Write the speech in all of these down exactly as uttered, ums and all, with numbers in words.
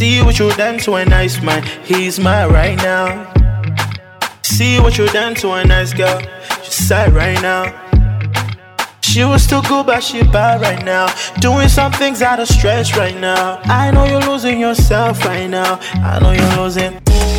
See what you done to a nice man, he's mine right now. See what you done to a nice girl, she's sad right now. She was too good but she bad right now. Doing some things out of stress right now. I know you're losing yourself right now. I know you're losing.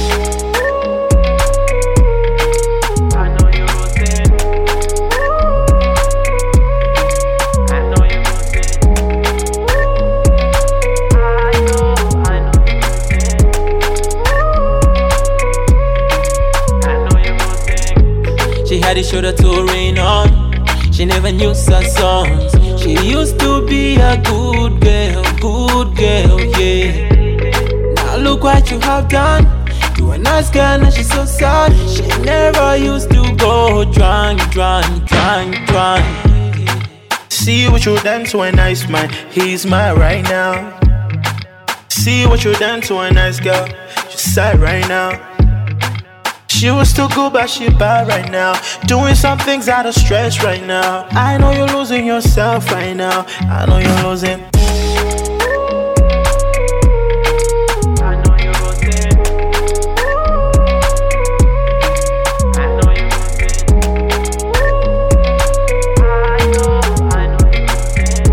She had a shoulder to rain on. She never knew her songs. She used to be a good girl, good girl, yeah. Now look what you have done to a nice girl, and she's so sad. She never used to go drunk, drunk, drunk, drunk. See what you done to a nice man, he's mine right now. See what you done to a nice girl, she's sad right now. She was too good but she bad right now. Doing some things out of stress right now. I know you're losing yourself right now. I know you're losing. I know you're losing. I know you're losing. I know, I know you're losing.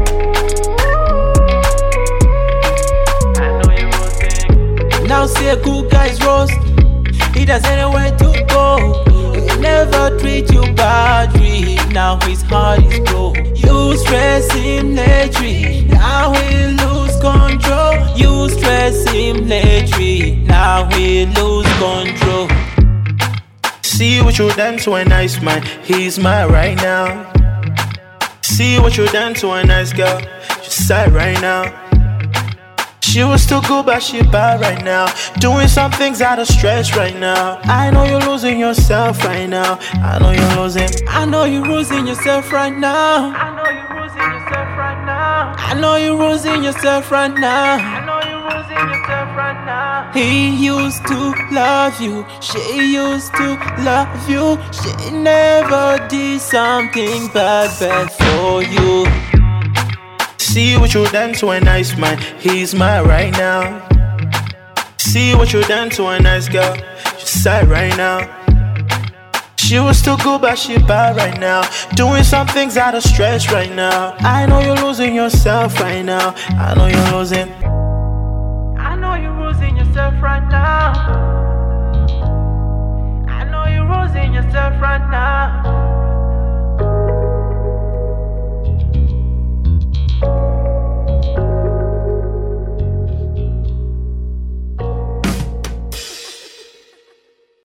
I know you're losing. Now see a good guy's roast. He doesn't know where to go. He'll never treat you badly. Now his heart is broke. You stress him lately. Now he'll lose control. You stress him lately. Now he'll lose control. See what you done to a nice man, he's mine right now. See what you done to a nice girl, she's sad right now. She was too good but she bad right now. Doing some things out of stress right now. I know you're losing yourself right now. I know you're losing. I know you're losing yourself right now. I know you're losing yourself right now. I know you're losing yourself right now. I know you're losing yourself right now. He used to love you, she used to love you. She never did something bad, bad for you. See what you done to a nice man, he's mine right now. See what you done to a nice girl, she's sad right now. She was too good but she bad right now. Doing some things out of stress right now. I know you're losing yourself right now. I know you're losing. I know you're losing yourself right now. I know you're losing yourself right now.